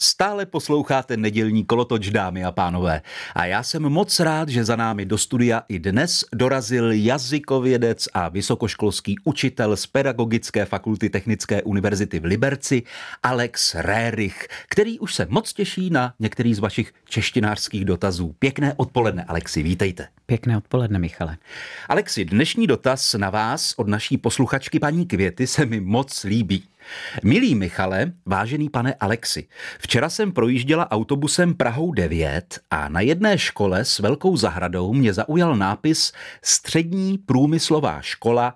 Stále posloucháte nedělní kolotoč, dámy a pánové. A já jsem moc rád, že za námi do studia i dnes dorazil jazykovědec a vysokoškolský učitel z Pedagogické fakulty Technické univerzity v Liberci Alex Rerich, který už se moc těší na některý z vašich češtinářských dotazů. Pěkné odpoledne, Alexi, vítejte. Pěkné odpoledne, Michale. Alexi, dnešní dotaz na vás od naší posluchačky paní Květy se mi moc líbí. Milý Michale, vážený pane Alexi, včera jsem projížděla autobusem Prahou 9 a na jedné škole s velkou zahradou mě zaujal nápis Střední průmyslová škola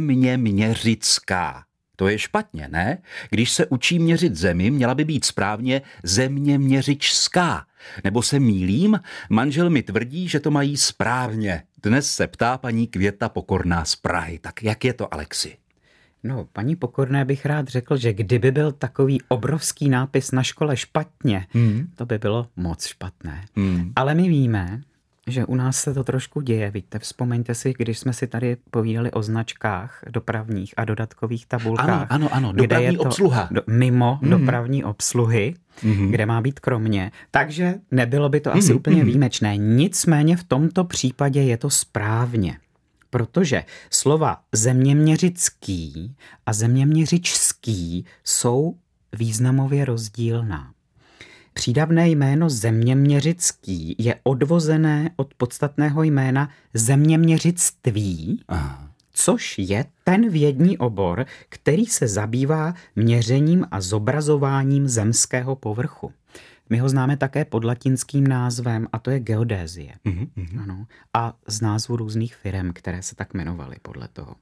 zeměměřická. To je špatně, ne? Když se učí měřit zemi, měla by být správně zeměměřičská. Nebo se mýlím? Manžel mi tvrdí, že to mají správně. Dnes se ptá paní Květa Pokorná z Prahy. Tak jak je to, Alexi? No, paní Pokorné bych rád řekl, že kdyby byl takový obrovský nápis na škole špatně, to by bylo moc špatné. Ale my víme, že u nás se to trošku děje. Víte, vzpomeňte si, když jsme si tady povídali o značkách dopravních a dodatkových tabulkách. Ano, dopravní obsluha. Mimo dopravní obsluhy, kde má být kromě. Takže nebylo by to asi úplně výjimečné. Nicméně v tomto případě je to správně. Protože slova zeměměřický a zeměměřičský jsou významově rozdílná. Přídavné jméno zeměměřický je odvozené od podstatného jména zeměměřictví, což je ten vědní obor, který se zabývá měřením a zobrazováním zemského povrchu. My ho známe také pod latinským názvem, a to je geodézie. Ano. A z názvu různých firem, které se tak jmenovaly podle toho.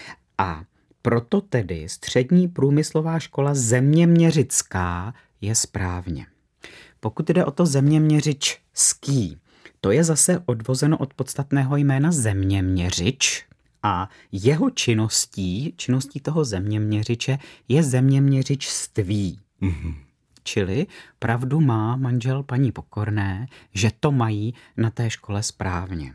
A proto tedy Střední průmyslová škola zeměměřická je správně. Pokud jde o to zeměměřičský, to je zase odvozeno od podstatného jména zeměměřič a jeho činností toho zeměměřiče je zeměměřičství. Čili pravdu má manžel paní Pokorné, že to mají na té škole správně.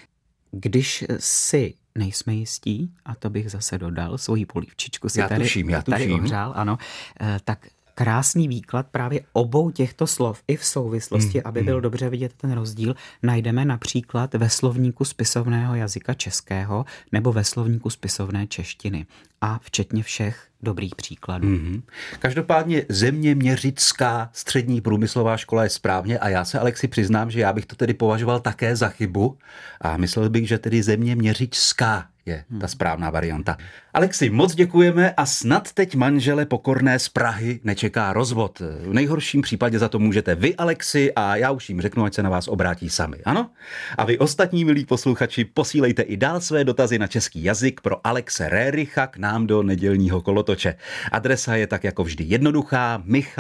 Když si nejsme jistí, a to bych zase dodal, svoji polívčičku si tady ohřál, ano, tak krásný výklad právě obou těchto slov i v souvislosti, aby byl dobře vidět ten rozdíl, najdeme například ve slovníku spisovného jazyka českého nebo ve slovníku spisovné češtiny. A včetně všech dobrých příkladů. Každopádně zeměměřická střední průmyslová škola je správně a já se, Alexi, přiznám, že já bych to tedy považoval také za chybu a myslel bych, že tedy zeměměřičská je ta správná varianta. Alexi, moc děkujeme a snad teď manžele Pokorné z Prahy nečeká rozvod. V nejhorším případě za to můžete vy, Alexi, a já už jim řeknu, ať se na vás obrátí sami, ano? A vy ostatní, milí posluchači, posílejte i dál své dotazy na český jazyk pro Alexe Rericha k nám do nedělního kolotoče. Adresa je tak jako vždy jednoduchá: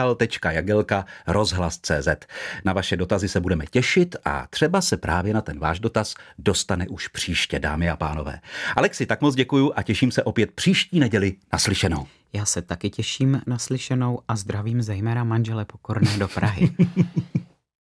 michal.jagelka@rozhlas.cz. Na vaše dotazy se budeme těšit a třeba se právě na ten váš dotaz dostane už příště, dámy a pánové. Alexi, tak moc děkuju a těším se opět příští neděli naslyšenou. Já se taky těším naslyšenou a zdravím zejména manžele Pokorné do Prahy.